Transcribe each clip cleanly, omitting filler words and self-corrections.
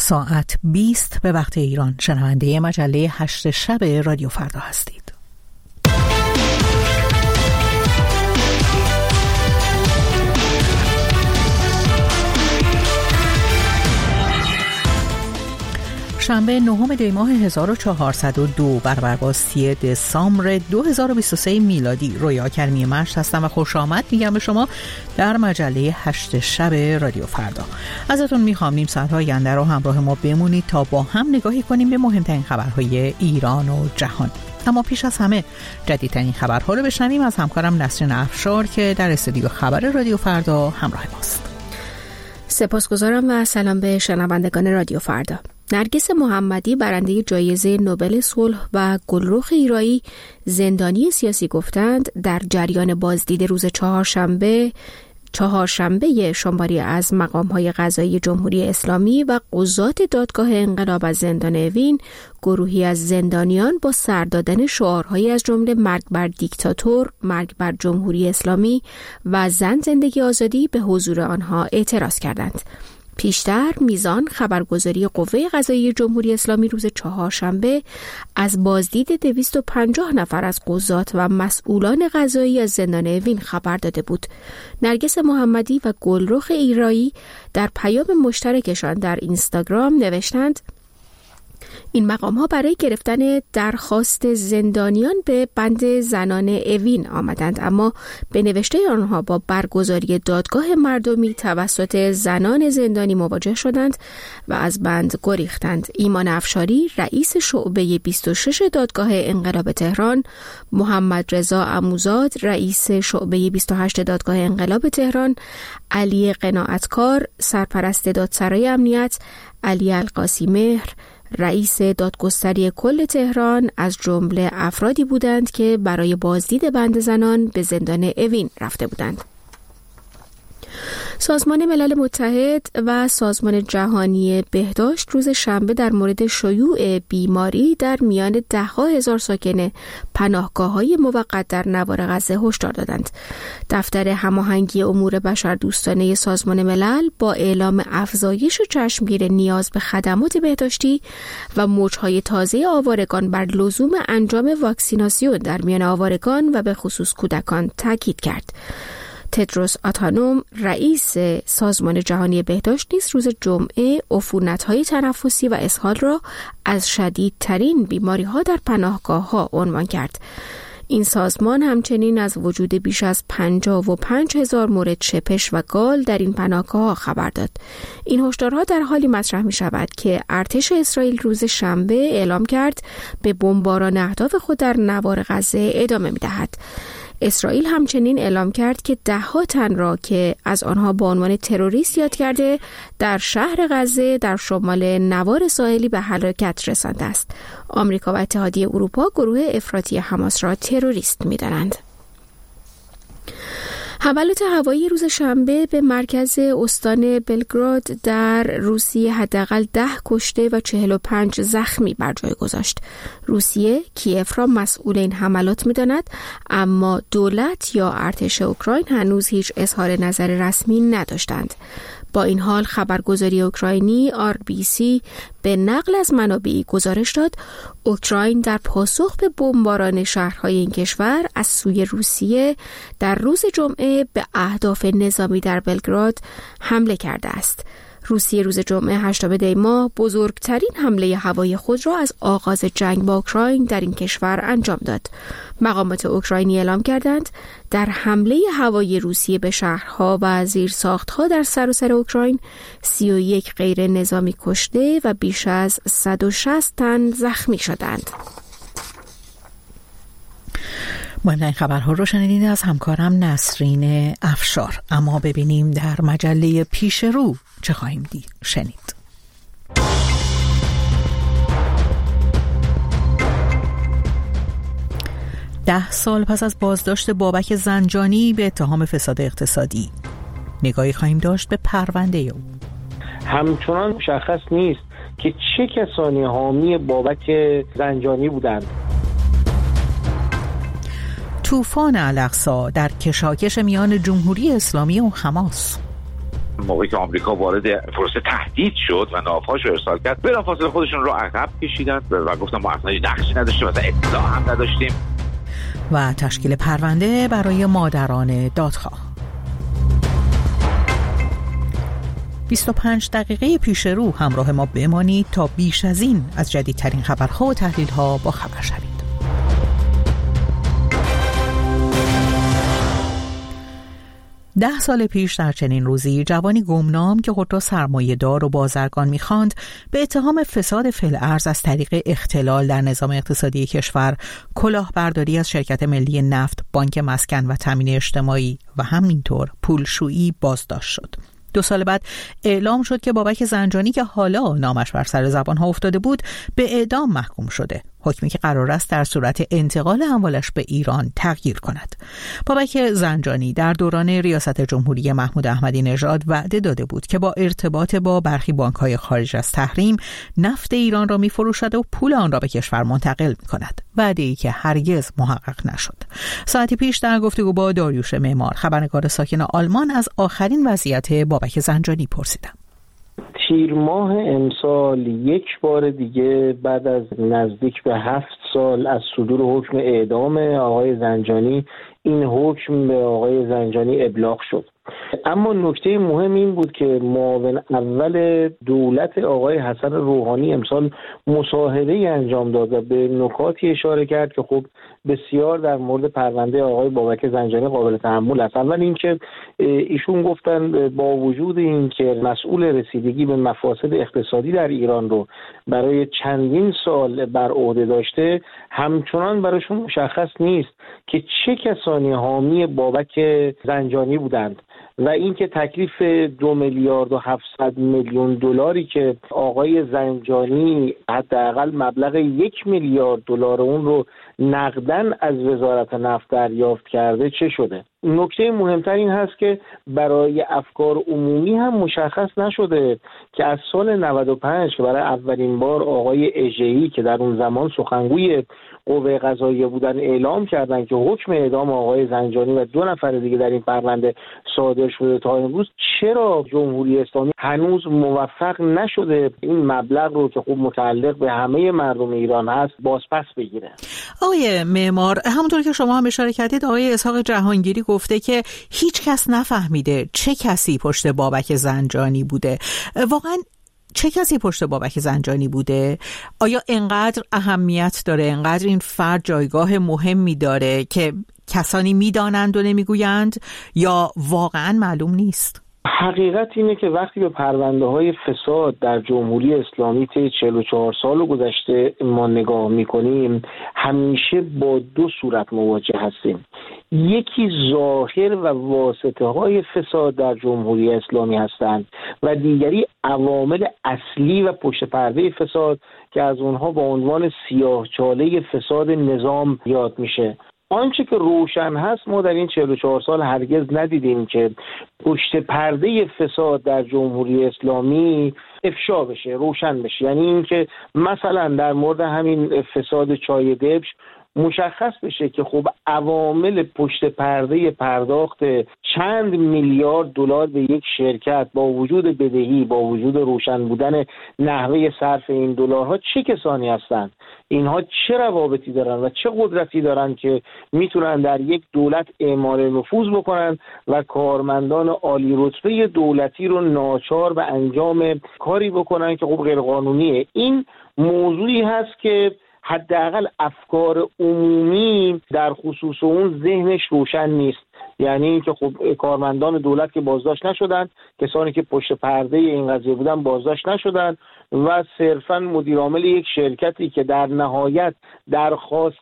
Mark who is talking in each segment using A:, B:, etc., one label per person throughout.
A: ساعت 20 به وقت ایران شنونده مجله 8 شب رادیو فردا هستید. شنبه 9 دی ماه 1402 برابر با 3 دسامبر 2023 میلادی رویا کریمی مشت هستم و خوش آمد میگم به شما در مجله 8 شب رادیو فردا. ازتون میخوام نیم ساعت های آینده رو همراه ما بمونید تا با هم نگاهی کنیم به مهمترین خبرهای ایران و جهان. اما پیش از همه جدیدترین خبرها رو بشنویم از همکارم نسرین افشار که در استودیو خبر رادیو فردا همراه ماست.
B: سپاسگزارم و سلام به شنوندگان رادیو فردا. نرگس محمدی برنده جایزه نوبل صلح و گلرخ ایرایی زندانی سیاسی گفتند در جریان بازدید روز چهارشنبه شماری از مقام‌های قضایی جمهوری اسلامی و قضات دادگاه انقلاب از زندان اوین، گروهی از زندانیان با سر دادن شعارهایی از جمله مرگ بر دیکتاتور، مرگ بر جمهوری اسلامی و زن زندگی آزادی به حضور آنها اعتراض کردند. پیشتر میزان خبرگزاری قوه قضایی جمهوری اسلامی روز چهارشنبه از بازدید 250 نفر از قضات و مسئولان قضایی از زندان اوین خبر داده بود. نرگس محمدی و گلرخ ایرایی در پیام مشترکشان در اینستاگرام نوشتند: این مقام‌ها برای گرفتن درخواست زندانیان به بند زنان اوین آمدند، اما به نوشته آنها با برگزاری دادگاه مردمی توسط زنان زندانی مواجه شدند و از بند گریختند. ایمان افشاری رئیس شعبه 26 دادگاه انقلاب تهران، محمد رضا عموزاد رئیس شعبه 28 دادگاه انقلاب تهران، علی قناعتکار سرپرست دادسرای امنیت، علی القاسی مهر رئیس دادگستری کل تهران از جمله افرادی بودند که برای بازدید بند زنان به زندان اوین رفته بودند. سازمان ملل متحد و سازمان جهانی بهداشت روز شنبه در مورد شیوع بیماری در میان 10,000 ساکن پناهگاه‌های موقت در نوار غزه هشدار دادند. دفتر هماهنگی امور بشردوستانه سازمان ملل با اعلام افزایش چشمگیر نیاز به خدمات بهداشتی و موج‌های تازه آوارگان بر لزوم انجام واکسیناسیون در میان آوارگان و به خصوص کودکان تاکید کرد. تدروس آدهانوم رئیس سازمان جهانی بهداشت نیز روز جمعه عفونت‌های تنفسی و اسهال را از شدیدترین بیماری‌ها در پناهگاه‌ها عنوان کرد. این سازمان همچنین از وجود بیش از 55,000 مورد شپش و گال در این پناهگاه‌ها خبر داد. این هشدارها در حالی مطرح می‌شود که ارتش اسرائیل روز شنبه اعلام کرد به بمباران اهداف خود در نوار غزه ادامه می‌دهد. اسرائیل همچنین اعلام کرد که 10 تن را که از آنها با عنوان تروریست یاد کرده در شهر غزه در شمال نوار ساحلی به هلاکت رسانده است. آمریکا و اتحادیه اروپا گروه افراطی حماس را تروریست می‌دانند. حملات هوایی روز شنبه به مرکز استان بلگراد در روسیه حداقل 10 کشته و 45 زخمی بر جای گذاشت. روسیه کیف را مسئول این حملات می‌داند، اما دولت یا ارتش اوکراین هنوز هیچ اظهار نظر رسمی نداشتند. با این حال خبرگزاری اوکراینی RBC به نقل از منابعی گزارش داد اوکراین در پاسخ به بمباران شهرهای این کشور از سوی روسیه در روز جمعه به اهداف نظامی در بلگراد حمله کرده است. روسیه روز جمعه 8 دی ماه بزرگترین حمله هوایی خود را از آغاز جنگ با اوکراین در این کشور انجام داد. مقامات اوکراینی اعلام کردند در حمله هوایی روسیه به شهرها و زیرساختها در سراسر اوکراین 31 غیر نظامی کشته و بیش از 160 تن زخمی شدند.
A: مهمترین خبرها رو شنیدید از همکارم نسرین افشار. اما ببینیم در مجله پیش رو چه خواهیم شنید. ده سال پس از بازداشت بابک زنجانی به اتهام فساد اقتصادی، نگاهی خواهیم داشت به پرونده او.
C: همچنان مشخص نیست که چه کسانی حامی بابک زنجانی بودند.
A: طوفان الاقصی در کشاکش میان جمهوری اسلامی و حماس.
D: موقعی که آمریکا وارد پروسه تهدید شد و ناوهاش رو ارسال کرد، بلافاصله خودشون رو عقب کشیدن و گفتن ما اصلا نقشی نداشتیم، مثلا اطلاع هم نداشتیم.
A: و تشکیل پرونده برای مادران دادخواه. 25 دقیقه پیش رو همراه ما بمانید تا بیش از این از جدیدترین خبرها و تحلیل‌ها با خبر شوید. 10 سال پیش در چنین روزی جوانی گمنام که خود را سرمایه‌دار و بازرگان می‌خواند به اتهام فساد فی‌الارض از طریق اختلال در نظام اقتصادی کشور، کلاهبرداری از شرکت ملی نفت، بانک مسکن و تامین اجتماعی و همینطور پولشویی بازداشت شد. 2 سال بعد اعلام شد که بابک زنجانی که حالا نامش بر سر زبان‌ها افتاده بود به اعدام محکوم شده. حکمی که قرار است در صورت انتقال اموالش به ایران تغییر کند. بابک زنجانی در دوران ریاست جمهوری محمود احمدی نژاد وعده داده بود که با ارتباط با برخی بانک‌های خارج از تحریم نفت ایران را می‌فروشد و پول آن را به کشور منتقل می‌کند. وعده‌ای که هرگز محقق نشد. ساعتی پیش در گفتگو با داریوش معمار، خبرنگار ساکن آلمان، از آخرین وضعیت بابک زنجانی پرسیدم.
C: تیر ماه امسال یک بار دیگه بعد از نزدیک به 7 سال از صدور حکم اعدام آقای زنجانی، این حکم به آقای زنجانی ابلاغ شد. اما نکته مهم این بود که معاون اول دولت آقای حسن روحانی امسال مصاحبه‌ای انجام داد و به نکاتی اشاره کرد که خب بسیار در مورد پرونده آقای بابک زنجانی قابل تحمل است. اول اینکه ایشون گفتن با وجود اینکه مسئول رسیدگی به مفاسد اقتصادی در ایران رو برای چندین سال بر عهده داشته، همچنان براشون مشخص نیست که چه کسانی حامی بابک زنجانی بودند و اینکه تکلیف 2 میلیارد و 700 میلیون دلاری که آقای زنجانی حداقل مبلغ 1 میلیارد دلار اون رو نقدن از وزارت نفت دریافت کرده چه شده. نکته مهمتر این هست که برای افکار عمومی هم مشخص نشده که از سال 95 که برای اولین بار آقای اژه‌ای که در اون زمان سخنگوی قوه قضاییه بودن اعلام کردن که حکم اعدام آقای زنجانی و 2 نفر دیگه در این پرونده صادر شده، تا امروز چرا جمهوری اسلامی هنوز موفق نشده این مبلغ رو که خوب متعلق به همه مردم ایران هست بازپس بگیره؟
A: آقای معمار، همونطور که شما هم اشاره کردید، آقای اسحاق جهانگیری گفته که هیچ کس نفهمیده چه کسی پشت بابک زنجانی بوده. واقعا چه کسی پشت بابک زنجانی بوده؟ آیا انقدر اهمیت داره، انقدر این فرد جایگاه مهمی داره که کسانی میدانند و نمیگویند، یا واقعا معلوم نیست؟
C: حقیقت اینه که وقتی به پرونده‌های فساد در جمهوری اسلامی طی 44 سال گذشته ما نگاه می‌کنیم، همیشه با 2 صورت مواجه هستیم. یکی ظاهر و واسطه‌های فساد در جمهوری اسلامی هستند و دیگری عوامل اصلی و پشت پرده فساد که از اونها با عنوان سیاه‌چاله فساد نظام یاد میشه. آنچه که روشن هست، ما در این 44 سال هرگز ندیدیم که پشت پرده فساد در جمهوری اسلامی افشا بشه، روشن بشه. یعنی اینکه مثلا در مورد همین فساد چای دبش مشخص بشه که خب عوامل پشت پرده پرداخت چند میلیارد دلار به یک شرکت با وجود بدهی، با وجود روشن بودن نحوه صرف این دلارها، چه کسانی هستند، اینها چه روابطی دارن و چه قدرتی دارن که میتونن در یک دولت اعمال نفوذ بکنن و کارمندان عالی رتبه دولتی رو ناچار به انجام کاری بکنن که خب غیر قانونیه. این موضوعی هست که حداقل افکار عمومی در خصوص اون ذهنش روشن نیست. یعنی اینکه خب کارمندان دولت که بازداشت نشدن، کسانی که پشت پرده این قضیه بودن بازداشت نشدن و صرفاً مدیر عامل یک شرکتی که در نهایت درخواست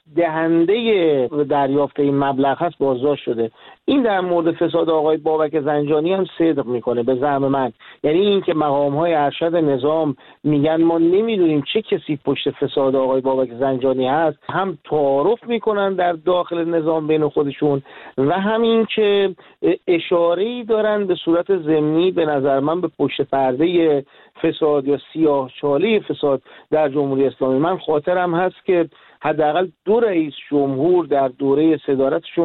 C: دهنده دریافت این مبلغ هست بازداشت شده. این در مورد فساد آقای بابک زنجانی هم صدق میکنه به زعم من. یعنی اینکه مقام‌های ارشد نظام میگن ما نمیدونیم چه کسی پشت فساد آقای بابک زنجانی هست، هم تعارف میکنن در داخل نظام بین خودشون و همین که اشاره‌ای دارن به صورت ضمنی به نظر من به پشت پرده فساد یا سیاه‌چاله فساد در جمهوری اسلامی. من خاطرم هست که حداقل 2 رئیس جمهور در دوره صدارتشون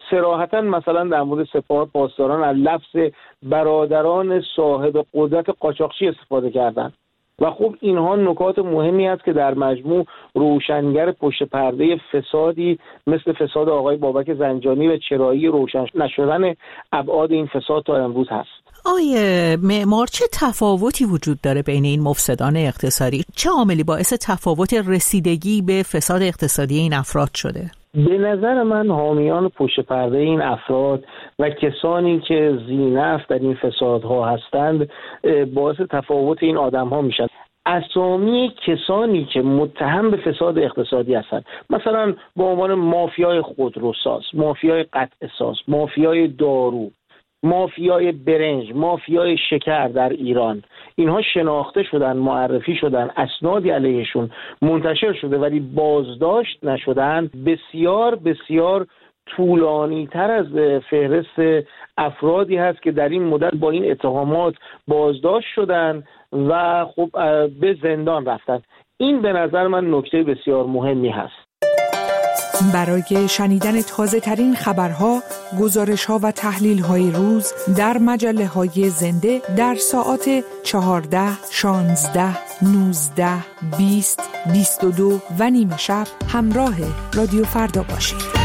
C: صراحتا مثلا در مورد سپاه پاسداران از لفظ برادران صاحب قدرت قاچاقچی استفاده کردند و خب اینها نکات مهمی است که در مجموع روشنگر پشت پرده فسادی مثل فساد آقای بابک زنجانی و چرایی روشن نشدن ابعاد این فساد تا امروز هست.
A: آیه معمار، چه تفاوتی وجود داره بین این مفسدان اقتصادی؟ چه عاملی باعث تفاوت رسیدگی به فساد اقتصادی این افراد شده؟
C: به نظر من حامیان پشت پرده این افراد و کسانی که ذی‌نفع در این فسادها هستند باعث تفاوت این آدم‌ها میشن. اسامی کسانی که متهم به فساد اقتصادی هستند، مثلا به عنوان مافیای خودروساز، مافیای قطعه‌ساز، مافیای دارو، مافیای برنج، مافیای شکر در ایران، اینها شناخته شدن، معرفی شدن، اسنادی علیهشون منتشر شده ولی بازداشت نشدن. بسیار بسیار طولانی تر از فهرست افرادی هست که در این مدت با این اتهامات بازداشت شدن و خب به زندان رفتن. این به نظر من نکته بسیار مهمی هست.
E: برای شنیدن تازه ترین خبرها، گزارش‌ها و تحلیل‌های روز در مجله‌های زنده در ساعات 14, 16, 19, 20, 22 و نیم شب همراه رادیو فردا باشید.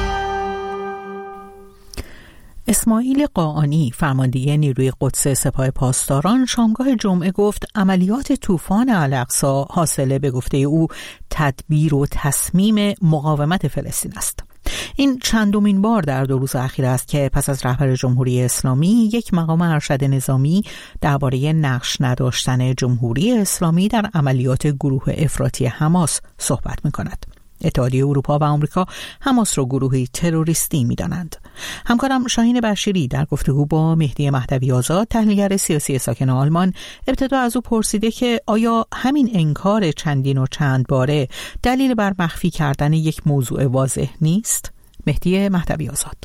A: اسماعیل قاآنی، فرمانده نیروی قدس سپاه پاسداران، شامگاه جمعه گفت عملیات طوفان الاقصی حاصله به گفته او تدبیر و تصمیم مقاومت فلسطین است. این چندمین بار در 2 روز اخیر است که پس از رهبر جمهوری اسلامی یک مقام ارشد نظامی درباره نقش نداشتن جمهوری اسلامی در عملیات گروه افراطی حماس صحبت می‌کند. اتحادیه اروپا و آمریکا حماس را گروهی تروریستی می‌دانند. همکارم شاهین بشیری در گفتگو با مهدی مهدوی آزاد، تحلیلگر سیاسی ساکن آلمان، ابتدا از او پرسیده که آیا همین انکار چندین و چند باره دلیل بر مخفی کردن یک موضوع واضح نیست؟ مهدی مهدوی آزاد: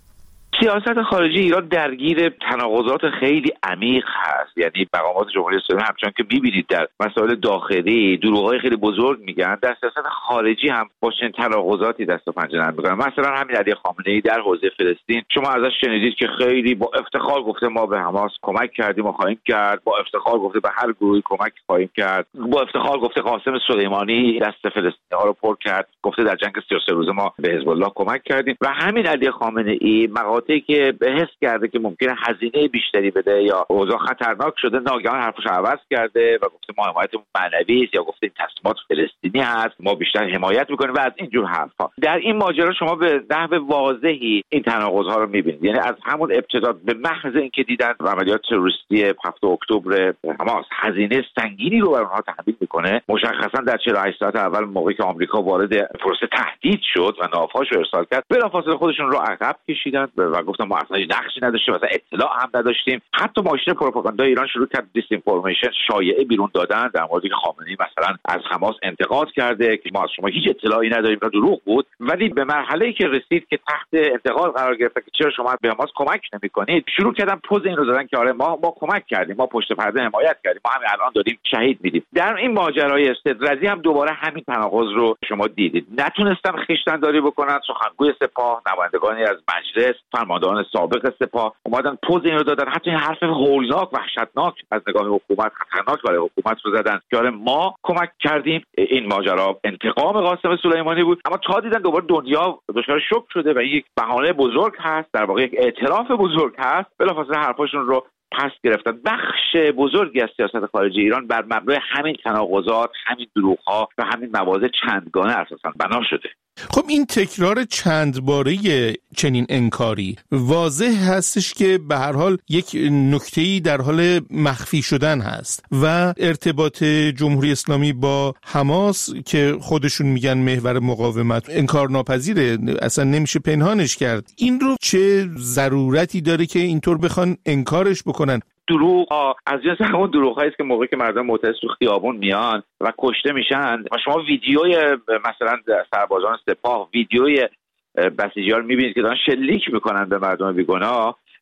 D: سیاست خارجی ایران درگیر تناقضات خیلی عمیق هست. یعنی مقامات جمهوری اسلامی همچنان که می‌بینید در مسائل داخلی دروغ‌های خیلی بزرگ میگن، در سیاست خارجی هم با چنین تناقضاتی دست و پنجه نرم می‌کنن. مثلا همین علی خامنه‌ای در حوزه فلسطین، شما ازش شنیدید که خیلی با افتخار گفته ما به حماس کمک کردیم و خواهیم کرد، با افتخار گفته به هر گروهی کمک خواهیم کرد، با افتخار گفته قاسم سلیمانی دست فلسطینی‌ها رو پر کرد، گفته در جنگ 33 روزه ما به حزب الله کمک کردیم. و همین علی خامنه‌ای که به حس کرده که ممکنه هزینه بیشتری بده یا اوضاع خطرناک شده، ناگهان حرفش عوض کرده و گفته ما حمایتمون معنوی است، یا گفته این تصمیمات فلسطینی هست، ما بیشتر حمایت میکنیم و از اینجور حرفا. در این ماجرا شما به نحو واضحی این تناقض‌ها رو میبینید. یعنی از همون ابتدا به محض اینکه دیدن عملیات تروریستی 7 اکتبر حماس هزینه سنگینی رو بر اونها تحمیل میکنه، مشخصا در 48 ساعت اول موقعی که آمریکا وارد پروسه تهدید شد و نافهاش رو ارسال کرد، بلافاصله خودشون رو عقب کشیدن و گفتن ما اصلا نقشی نداشتیم، مثلا اطلاع هم نداشتیم. حتی ماشین پروپاگاندا ایران شروع کرد دیس اینفورمیشن، شایعه بیرون دادن در موردی که خامنه‌ای مثلا از حماس انتقاد کرده که ما از شما هیچ اطلاعی نداریم و دروغ بود. ولی به مرحله‌ای که رسید که تحت انتقاد قرار گرفت که چرا شما به حماس کمک نمی‌کنید، شروع کردن پوز این رو دادن که آره ما کمک کردیم، ما پشت پرده حمایت کردیم، ما همین الان داریم شهید میدیم. در این ماجرای استدراجی هم دوباره همین تناقض رو شما دیدید. نتونستن خویشتن‌داری بکنن. سخنگوی سپاه، نمایندگانی از مجلس، فرماندهان سابق سپاه اومدن پوز این رو دادن، حتی این حرف هولناک وحشتناک از نگاه حکومت، خطرناک برای حکومت رو زدن که آره ما کمک کردیم. این ماجرا انتقام قاسم سلیمانی بود. اما تا دیدن دوباره دنیا دچار شوک شده و یک بهانه بزرگ هست، در واقع یک اعتراف بزرگ هست، بلافاصله حرفاشون رو پس گرفتن. بخش بزرگی از سیاست خارجی ایران بر مبنای همین تناقضات، همین دروغ‌ها و همین مواضع چندگانه اساساً بنا شده.
F: خب این تکرار چند باره چنین انکاری واضح هستش که به هر حال یک نکته‌ای در حال مخفی شدن هست و ارتباط جمهوری اسلامی با حماس که خودشون میگن محور مقاومت انکارناپذیره، اصلا نمیشه پنهانش کرد. این رو چه ضرورتی داره که اینطور بخوان انکارش بکنن؟
D: دروغ از جنس همون دروغ‌هایی است که موقعی که مردم معترض تو خیابون میان و کشته میشن و شما ویدیوی مثلا سربازان سپاه، ویدیوی بسیجی‌ها رو میبینید که دارن شلیک میکنن به مردم بیگناه،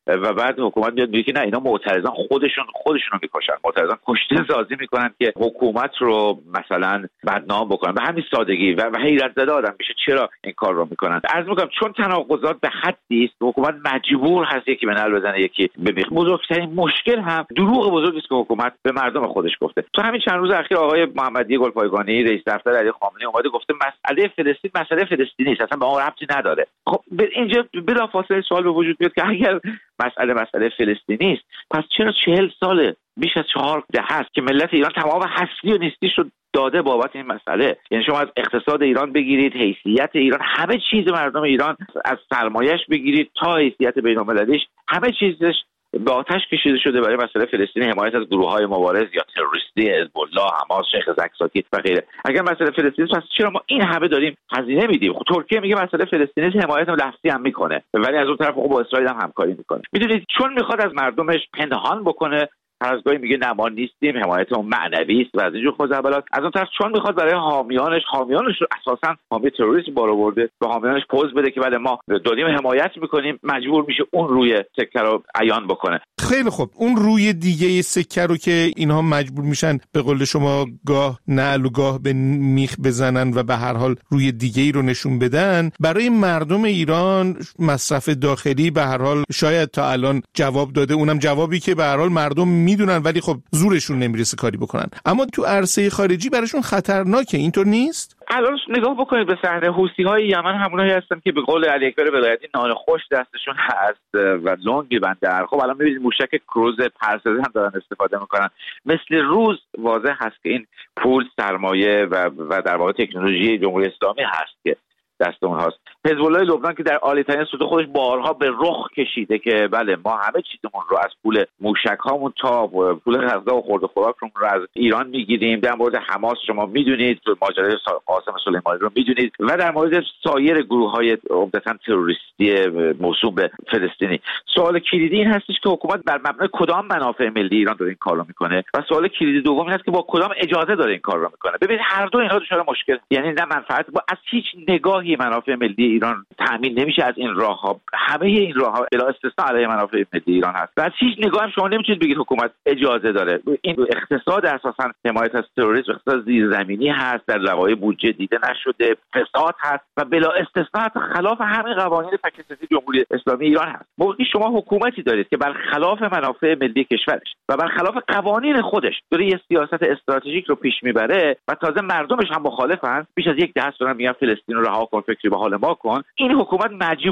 D: و بعد حکومت میاد میگه نه اینا معترضان خودشون رو میکشن، معترضان کشته سازی میکنن که حکومت رو مثلا بدنام بکنن. به همین سادگی و حیرت زده آدم میشه چرا این کار رو میکنن. عرض میکنم چون تناقضات به حدی است حکومت مجبور هست یکی به نعل بزنه یکی ببیخ. بزرگترین مشکل هم دروغ بزرگی است که حکومت به مردم خودش گفته. تو همین چند روز اخیر آقای محمدی گلپایگانی رئیس دفتر علی خامنه‌ای اومده گفته مسئله فلسطین مسئله فلسطینی است، اصلا به اون ربطی نداره. خب اینجا بلافاصله سوال به وجود میاد که اگر مسئله فلسطینی است پس چرا 40 ساله بیش از 4 دهه است که ملت ایران تمام هستی و نیستیش رو داده بابت این مسئله؟ یعنی شما از اقتصاد ایران بگیرید، حیثیت ایران، همه چیز مردم ایران، از سرمایه‌اش بگیرید تا حیثیت بین‌المللیش، همه چیزش به آتش کشیده شده برای مسئله فلسطین، حمایت از گروه‌های مبارز یا تروریستی حزب الله، حماس، شیخ زکزاکی و غیره. اگر مسئله فلسطین پس چرا ما این همه داریم هزینه میدیم؟ خب ترکیه میگه مسئله فلسطینی حمایت لفظی هم میکنه ولی از اون طرف خب با اسرائیل هم همکاری میکنه. میدونید چون میخواد از مردمش پنهان بکنه، هر از گاهی میگه نه ما نیستیم، حمایتمون معنوی است و از اینجور خزعبلات. از اون طرف چون میخواد برای حامیانش رو اساسا حامی تروریسم بار آورده به حامیانش پوز بده که بله ما داریم حمایت میکنیم، مجبور میشه اون روی سکه رو عیان بکنه.
F: خیلی خوب، اون روی دیگه سکه رو که اینها مجبور میشن به قول شما گاه نعل و گاه به میخ بزنن و به هر حال روی دیگه‌ای رو نشون بدن، برای مردم ایران مصرف داخلی به هر حال شاید تا الان جواب داده، اونم جوابی که به هر حال مردم میدونن ولی خب زورشون نمیرسه کاری بکنن. اما تو عرصه خارجی براشون خطرناکه، اینطور نیست؟
D: الان نگاه بکنید به صحنه حوثی‌های یمن، همونایی هستن که به قول علی اکبر ولایتی نان خوش دستشون هست و لنگ می‌بندن. خب الان می‌بینید موشک کروز پرسزه هم دارن استفاده میکنن. مثل روز واضح هست که این پول، سرمایه و در واقع تکنولوژی جمهوری اسلامی هست که دست اونهاست. حزب الله لبنان که در عالی‌ترین سطوح خودش بارها به رخ کشیده که بله ما همه چیزمون رو از پول موشک‌هامون تا پول غذا و خورد خوراکمون رو از ایران میگیریم. در مورد حماس شما میدونید، ماجرای قاسم سلیمانی رو میدونید و در مورد سایر گروه‌های عمدتاً تروریستی موسوم به فلسطینی. سوال کلیدی این هستش که حکومت بر مبنای کدام منافع ملی ایران داره این کار رو میکنه و سوال کلیدی دوم این است که با کدام اجازه داره این کار رو میکنه. ببینید هر دو اینها دچار مشکل، یعنی نه منفعت با از هیچ نگاهی منافع ملی ایران تامین نمیشه از این راه‌ها. همه این راه‌ها بلا استثنا علیه منافع ملی ایران هست و از هیچ نگاه هم شما نمیتونید بگید حکومت اجازه داره. این اقتصاد اساساً حمایت از تروریسم، اقتصاد زیرزمینی هست، در لوایح بودجه دیده نشده، فساد هست و بلا استثنا خلاف همه قوانین فکر جمهوری اسلامی ایران هست. موقعی شما حکومتی دارید که برخلاف منافع ملی کشورش و برخلاف قوانین خودش داره یه سیاست استراتژیک رو پیش میبره و تازه مردمش هم مخالفن، بیش از یک دهه دارن میگن فلسطین رو رها کن، فکری به حال ما کن، این حکومت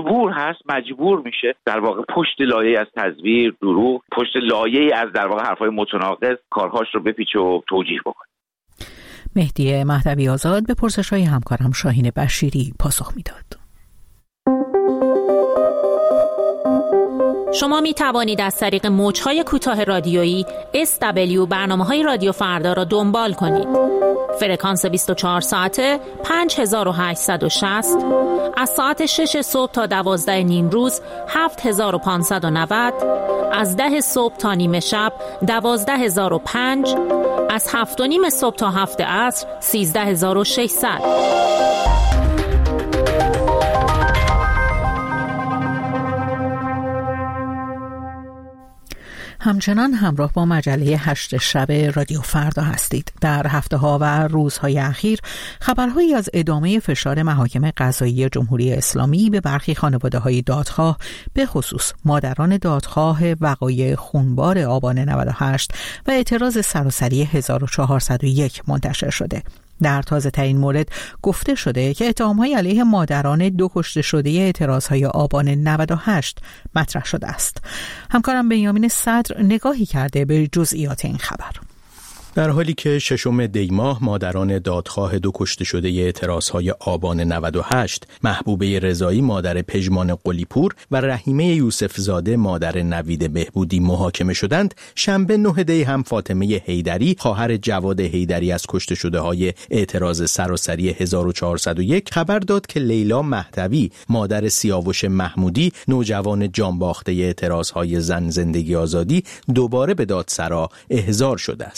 D: مجبور میشه در واقع پشت لایه از تزویر، دروغ، پشت لایه از در واقع حرفای متناقض کارهاش رو بپیچه و توجیه بکنه.
A: مهدی مهدوی آزاد به پرسش‌های همکارم شاهین بشیری پاسخ میداد.
B: شما می توانید از طریق موج‌های کوتاه رادیویی SW برنامه‌های رادیو فردا را دنبال کنید. فرکانس 24 ساعته 5860، از ساعت 6 صبح تا 12 نیم روز 7590، از 10 صبح تا نیمه شب 12005، از 7 و نیم صبح تا 7 عصر 13600.
A: همچنان همراه با مجله 8 شب رادیو فردا هستید. در هفته‌ها و روزهای اخیر خبرهایی از ادامه فشار محاکم قضایی جمهوری اسلامی به برخی خانواده‌های دادخواه، به خصوص مادران دادخواه وقایع خونبار آبان 98 و اعتراض سراسری 1401 منتشر شده. در تازه ترین مورد گفته شده که اتهام‌های علیه مادران 2 کشته شده اعتراض‌های آبان 98 مطرح شده است. همکارم بنیامین صدر نگاهی کرده به جزئیات این خبر.
G: در حالی که 6 دی ماه مادران دادخواه 2 کشته شده اعتراضهای آبان 98 محبوبه رضایی مادر پژمان قلی‌پور و رحیمه یوسفزاده مادر نوید بهبودی محاکمه شدند، شنبه 9 دی هم فاطمه حیدری خواهر جواد حیدری از کشته شده های اعتراض سراسری 1401 خبر داد که لیلا مهدوی مادر سیاوش محمودی نوجوان جانباخته اعتراضهای زن زندگی آزادی دوباره به دادسرا احضار شده است. در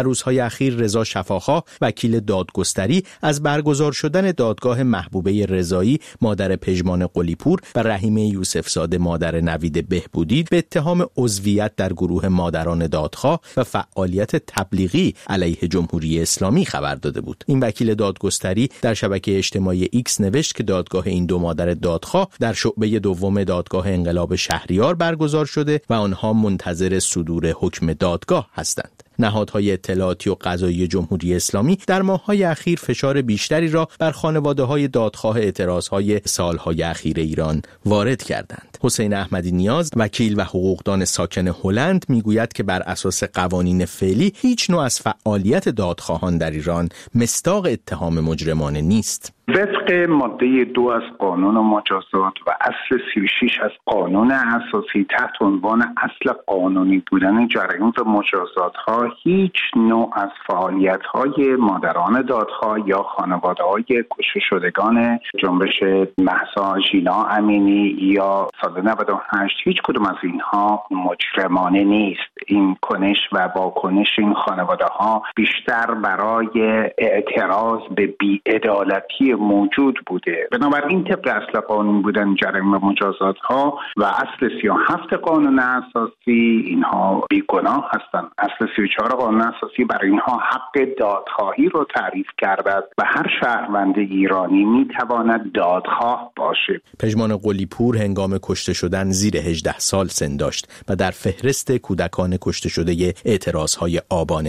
G: روزهای اخیر رضا شفاخواه وکیل دادگستری از برگزار شدن دادگاه محبوبه رضایی مادر پژمان قلی‌پور و رحیمه یوسفزاده مادر نوید بهبودی به اتهام عضویت در گروه مادران دادخواه و فعالیت تبلیغی علیه جمهوری اسلامی خبر داده بود. این وکیل دادگستری در شبکه اجتماعی ایکس نوشت که دادگاه این دو مادر دادخواه در شعبه دوم دادگاه انقلاب شهریار برگزار شده و آنها منتظر صدور حکم دادگاه هستند. نهادهای اطلاعاتی و قضایی جمهوری اسلامی در ماه‌های اخیر فشار بیشتری را بر خانواده‌های دادخواه اعتراضهای سالهای اخیر ایران وارد کردند. حسین احمدی نیاز وکیل و حقوقدان ساکن هلند میگوید که بر اساس قوانین فعلی هیچ نوع از فعالیت دادخواهان در ایران مصداق اتهام مجرمانه نیست.
H: وفق ماده 2 از قانون مجازات و اصل 36 از قانون اساسی تحت عنوان اصل قانونی بودن جرایم و مجازات‌ها هیچ نوع از فعالیت‌های مادران دادخواه یا خانواده‌های کشته شدگان جنبش مهسا ژینا امینی یا سال 98 هیچ کدوم از اینها مجرمانه نیست. این کنش و واکنش این خانواده‌ها بیشتر برای اعتراض به بی‌عدالتی موجود بوده. بنابراین طبق اصل قانون بودن جرایم و مجازات‌ها و اصل 37 قانون اساسی اینها بیگناه هستند. اصل 34 قانون اساسی برای اینها حق دادخواهی رو تعریف کرده و هر شهروند ایرانی میتواند دادخواه باشه.
G: پژمان قلی‌پور هنگام کشته شدن زیر 18 سال سن داشت و در فهرست کودکان کشته شده اعتراضهای آبان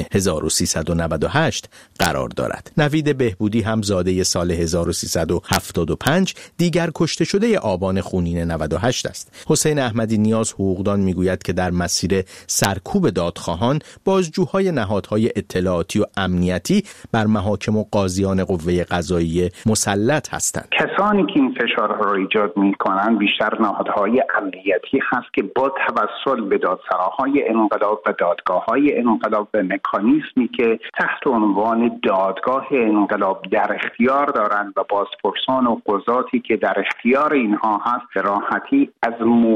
G: 1398 قرار دارد. نوید بهبودی هم زاده سال 1375 دیگر کشته شده آبان خونین 98 است. حسین احمدی نیاز حقوقدان میگوید که در مسیر سرکوب دادخواهان بازجوهای نهادهای اطلاعاتی و امنیتی بر محاکم و قاضیان قوه قضاییه مسلط هستند.
H: کسانی که این فشارها را ایجاد می‌کنند بیشتر نهادهای امنیتی هست که با توسل به دادسراهای انقلاب و دادگاه‌های انقلاب و مکانیزمی که تحت عنوان دادگاه انقلاب در اختیار دارند و بازپرسان و قضاتی که در اختیار اینها هست به راحتی از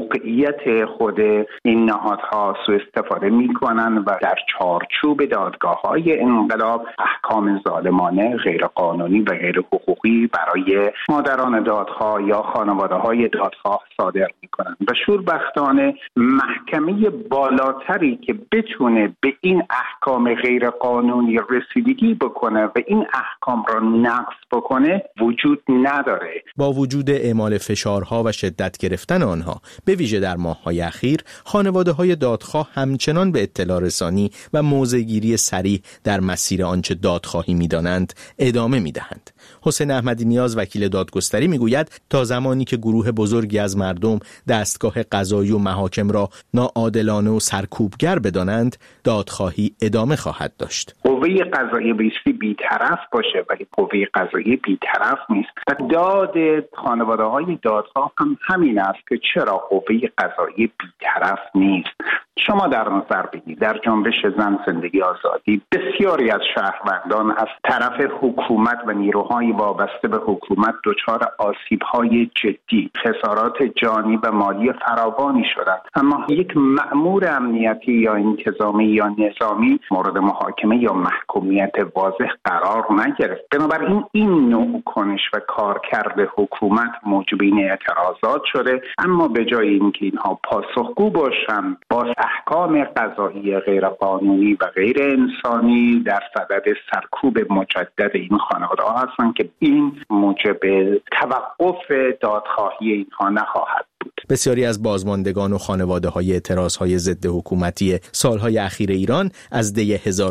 H: موقعیت خود این نهادها سوء استفاده می‌کنند و در چارچوب دادگاه‌های انقلاب احکام ظالمانه غیر قانونی و غیر حقوقی برای مادران دادخواه یا خانواده‌های دادخواه صادر می‌کنند و شوربختانه محکمه بالاتری که بتونه به این احکام غیر قانونی رسیدگی بکنه و این احکام را نقض بکنه وجود نداره.
G: با وجود اعمال فشارها و شدت گرفتن آنها به ویژه در ماه‌های اخیر خانواده‌های دادخواه همچنان به اطلاع رسانی و موضع‌گیری صریح در مسیر آنچه دادخواهی می‌دانند ادامه می‌دهند. حسین احمدی نیاز وکیل دادگستری می‌گوید تا زمانی که گروه بزرگی از مردم دستگاه قضایی و محاکم را ناعادلانه و سرکوبگر بدانند دادخواهی ادامه خواهد داشت.
H: قوه قضاییه بایستی بی‌طرف باشه ولی قوه قضاییه بی‌طرف نیست. داد خانواده‌های دادخواه هم همین است که چرا قوه قضاییه بی‌طرف نیست. شما در نظر بگیرید در جنبش زن زندگی آزادی بسیاری از شهروندان از طرف حکومت و نیروهای وابسته به حکومت دچار آسیب‌های جدی، خسارات جانی و مالی فراوانی شدند، اما یک مأمور امنیتی یا انتظامی یا نظامی مورد محاکمه یا محکومیت واضح قرار نگرفت. بنابراین این نوع کنش و کارکرد حکومت موجب این اعتراضات شده، اما به جای اینکه اینها پاسخگو باشند با احکام قضایی غیر قانونی و غیر انسانی در صدد سرکوب مجدد این خانواده‌ها هستند که این موجب توقف دادخواهی اینها نخواهد بود.
G: بسیاری از بازماندگان و خانواده‌های اعتراضهای ضد حکومتی سالهای اخیر ایران از دی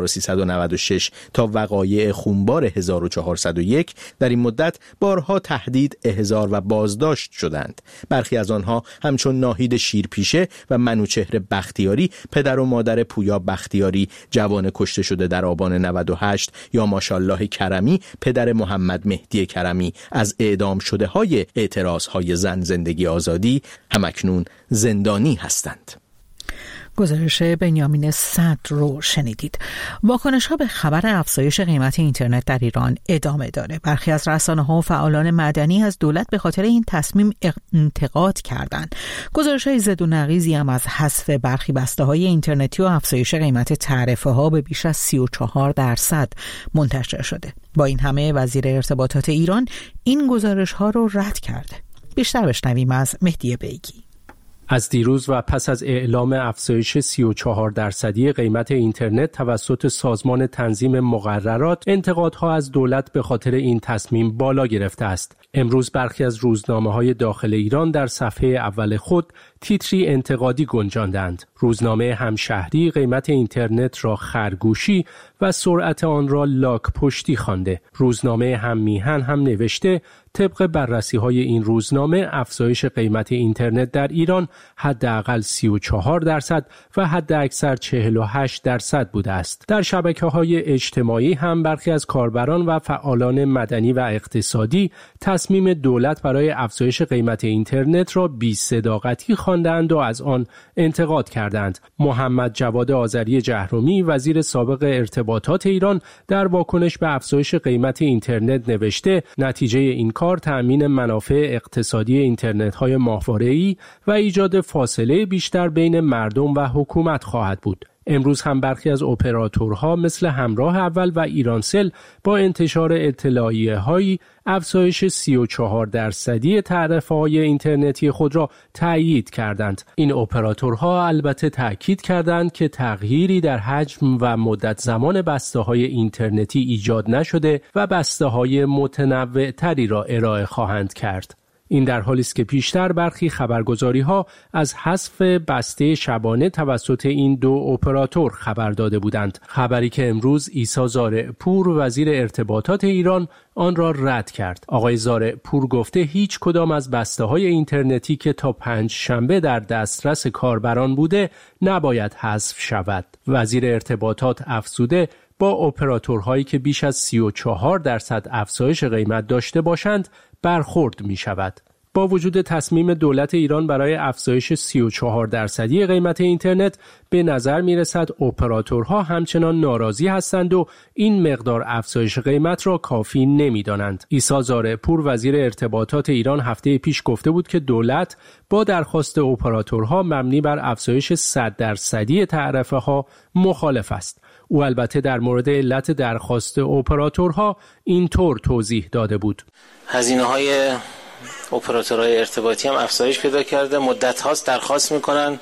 G: 1396 تا وقایع خونبار 1401 در این مدت بارها تهدید، احضار و بازداشت شدند. برخی از آنها همچون ناهید شیرپیشه و منوچهر بختیاری پدر و مادر پویا بختیاری جوان کشته شده در آبان 98 یا ماشاءالله کرمی پدر محمد مهدی کرمی از اعدام شده های اعتراضهای زن زندگی آزادی همکنون زندانی هستند.
A: گزارش بنیامین صدر رو شنیدید. واکنش‌ها به خبر افزایش قیمت اینترنت در ایران ادامه داره. برخی از رسانه‌ها و فعالان مدنی از دولت به خاطر این تصمیم انتقاد کردند. گزارش‌های ضد و نقیضی هم از حذف برخی بسته‌های اینترنتی و افزایش قیمت تعرفه‌ها به بیش از 34% منتشر شده. با این همه وزیر ارتباطات ایران این گزارش‌ها رو رد کرده. بیشتر بشنویم از مهدی بیگی.
I: از دیروز و پس از اعلام افزایش 34% قیمت اینترنت توسط سازمان تنظیم مقررات، انتقادها از دولت به خاطر این تصمیم بالا گرفته است. امروز برخی از روزنامه‌های داخل ایران در صفحه اول خود تیتری انتقادی گنجاندند. روزنامه همشهری قیمت اینترنت را خرگوشی و سرعت آن را لاک پشتی خوانده. روزنامه هممیهن هم نوشته طبق بررسی‌های این روزنامه افزایش قیمت اینترنت در ایران حداقل 34% و حداکثر 48% بوده است. در شبکه‌های اجتماعی هم برخی از کاربران و فعالان مدنی و اقتصادی تصمیم دولت برای افزایش قیمت اینترنت را بی‌صداقتی خواندند و از آن انتقاد کردند. محمد جواد آذری جهرومی وزیر سابق ارتباطات ایران در واکنش به افزایش قیمت اینترنت نوشته نتیجه این کار تأمین منافع اقتصادی اینترنت‌های ماهواره‌ای و ایجاد فاصله بیشتر بین مردم و حکومت خواهد بود. امروز هم برخی از اپراتورها مثل همراه اول و ایرانسل با انتشار اطلاعیه‌های افزایش 34% تعرفه‌های اینترنتی خود را تأیید کردند. این اپراتورها البته تأکید کردند که تغییری در حجم و مدت زمان بسته‌های اینترنتی ایجاد نشده و بسته‌های متنوع‌تری را ارائه خواهند کرد. این در حالی است که پیشتر برخی خبرگزاری‌ها از حذف بسته شبانه توسط این دو اپراتور خبر داده بودند. خبری که امروز عیسی زارعپور وزیر ارتباطات ایران آن را رد کرد. آقای زارعپور گفته هیچ کدام از بسته‌های اینترنتی که تا 5 شنبه در دسترس کاربران بوده نباید حذف شود. وزیر ارتباطات افزوده با اپراتورهایی که بیش از 34% افزایش قیمت داشته باشند برخورد می شود. با وجود تصمیم دولت ایران برای افزایش 34% قیمت اینترنت به نظر می رسد اپراتورها همچنان ناراضی هستند و این مقدار افزایش قیمت را کافی نمی دانند. عیسی زارعپور وزیر ارتباطات ایران هفته پیش گفته بود که دولت با درخواست اپراتورها مبنی بر افزایش 100% تعرفه ها مخالف است. او البته در مورد علت درخواست اپراتورها اینطور توضیح داده بود:
J: هزینه‌های اپراتورهای ارتباطی هم افزایش پیدا کرده. مدت هاست درخواست میکنن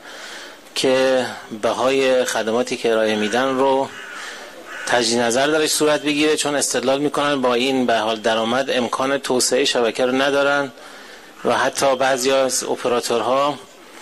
J: که بهای خدماتی که ارائه میدن رو تجدید نظر درش صورت بگیره، چون استدلال میکنن با این به حال درآمد امکان توسعه شبکه رو ندارن و حتی بعضی از اپراتورها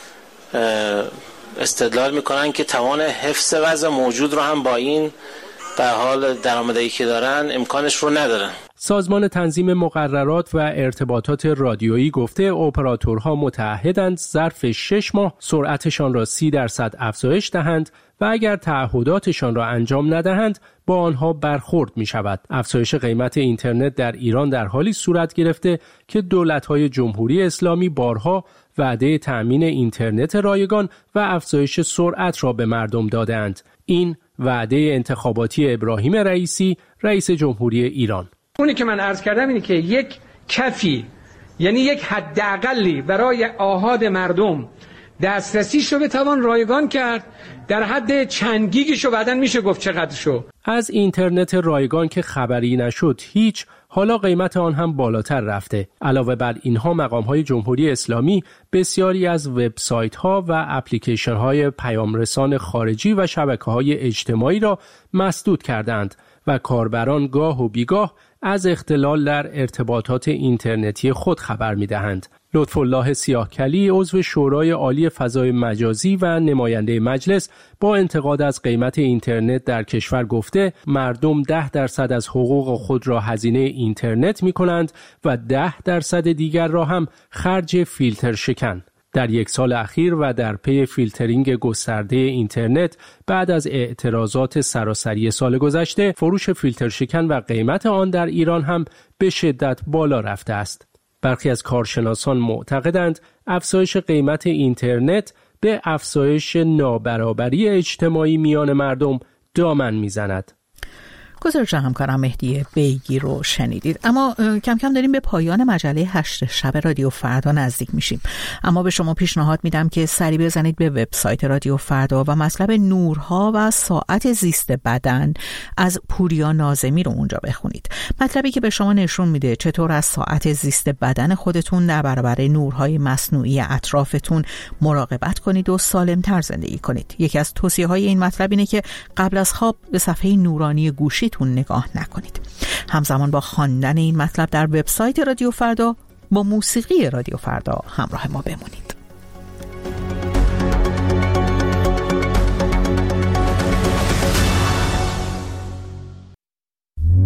J: استدلال میکنن که توان حفظ وضع موجود رو هم با این به حال درآمدی که دارن امکانش رو ندارن.
I: سازمان تنظیم مقررات و ارتباطات رادیویی گفته اپراتورها متعهدند ظرف 6 ماه سرعتشان را 30% افزایش دهند و اگر تعهداتشان را انجام ندهند با آنها برخورد می شود. افزایش قیمت اینترنت در ایران در حالی صورت گرفته که دولت‌های جمهوری اسلامی بارها وعده تأمین اینترنت رایگان و افزایش سرعت را به مردم دادند. این وعده انتخاباتی ابراهیم رئیسی رئیس جمهوری ایران.
K: اونی که من عرض کردم اینه که یک کفی، یعنی یک حداقلی برای آحاد مردم دسترسیش رو بتوان رایگان کرد، در حد چند گیگشو بعدن میشه گفت چقدر شو.
I: از اینترنت رایگان که خبری نشد هیچ، حالا قیمت آن هم بالاتر رفته. علاوه بر اینها مقام‌های جمهوری اسلامی بسیاری از وبسایت‌ها و اپلیکیشن‌های پیامرسان خارجی و شبکه‌های اجتماعی را مسدود کردند و کاربران گاه و بیگاه از اختلال در ارتباطات اینترنتی خود خبر می‌دهند. لطف‌الله سیاهکلی عضو شورای عالی فضای مجازی و نماینده مجلس با انتقاد از قیمت اینترنت در کشور گفته مردم 10% از حقوق خود را هزینه اینترنت می‌کنند و 10% دیگر را هم خرج فیلتر شکن. در یک سال اخیر و در پی فیلترینگ گسترده اینترنت بعد از اعتراضات سراسری سال گذشته، فروش فیلتر شکن و قیمت آن در ایران هم به شدت بالا رفته است. برخی از کارشناسان معتقدند افزایش قیمت اینترنت به افزایش نابرابری اجتماعی میان مردم دامن میزند.
A: گزارش همکارم مهدی بیگی رو شنیدید. اما کم کم داریم به پایان مجله 8 شب رادیو فردا نزدیک میشیم. اما به شما پیشنهاد میدم که سری بزنید به وبسایت رادیو فردا و مطلب نورها و ساعت زیست بدن از پوریا ناظمی رو اونجا بخونید. مطلبی که به شما نشون میده چطور از ساعت زیست بدن خودتون در برابر نورهای مصنوعی اطرافتون مراقبت کنید و سالمتر زندگی کنید. یکی از توصیه‌های این مطلب اینه که قبل از خواب به صفحه نورانی گوشی تون نگاه نکنید. همزمان با خواندن این مطلب در وبسایت رادیو فردا با موسیقی رادیو فردا همراه ما بمونید.